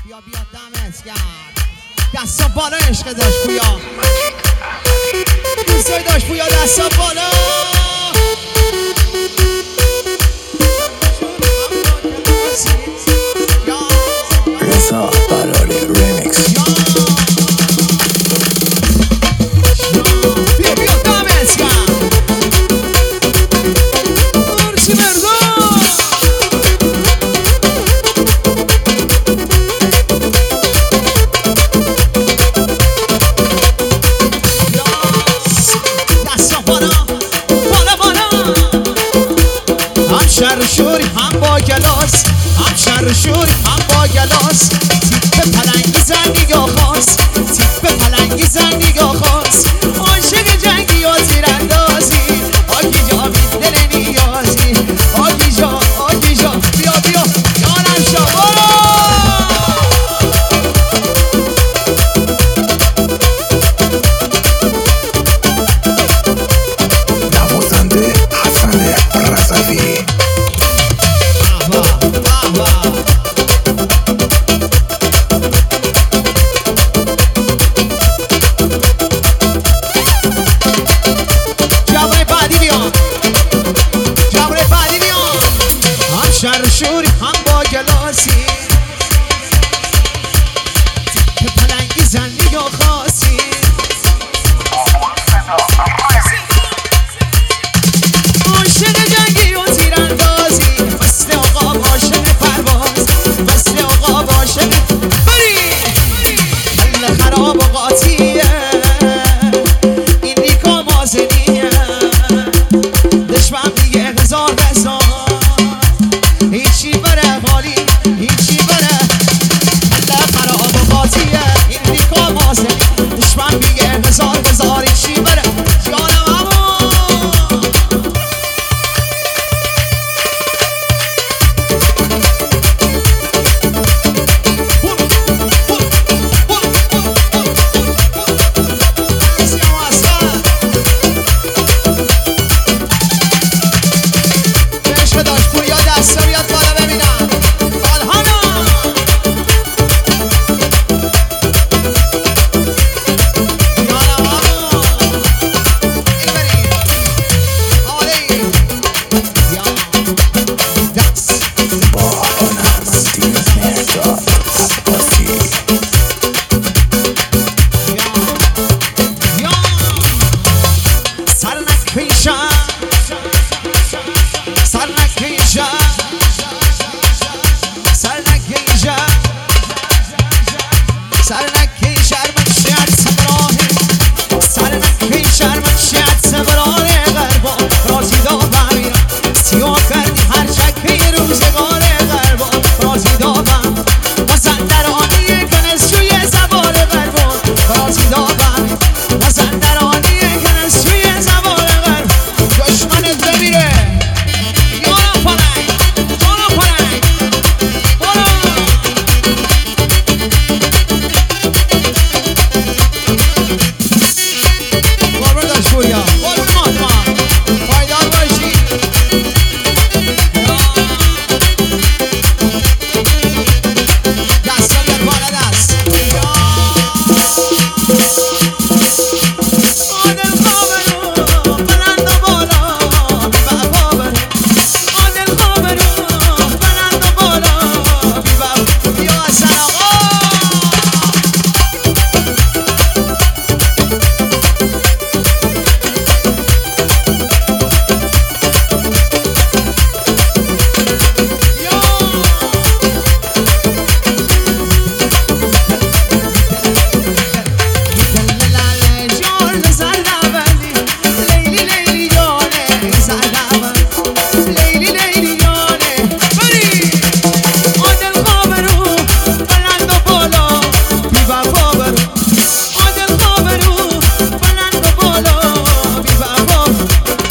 بیا دمت گرم. دستا بالا عشق داشت پویا، دوستای داشت پویا دستا بالا. رضا براری ریمیکس. شوری هم با گلاس، هم شر شوری هم با گلاس. تیپ پلنگی زنی یا خاص، تیپ پلنگی زنی یا خاص. عاشق جنگی یا تیراندازی، آگی جا بی دل نیازی. آگی جا بیا یارم شما. نوازنده حسن رضوی. شر شوری هم با گلاسی، تیپ پلنگی زنی یا خاصی. عاشق جنگی و تیراندازی، مثل آقا عاشق پرواز، مثل آقا عاشق بری. حل خراب و قاطیه این نیکا مازنیه. دشمن میگه هزار بزار، هیچی بره حالی هیچی بره. حل خراب و قاطیه این نیکا مازنی. دشمن میگه هزار بزار هیچی بره. جانم همون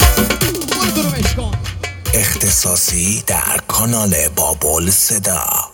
اختصاصی در کانال بابل صدا.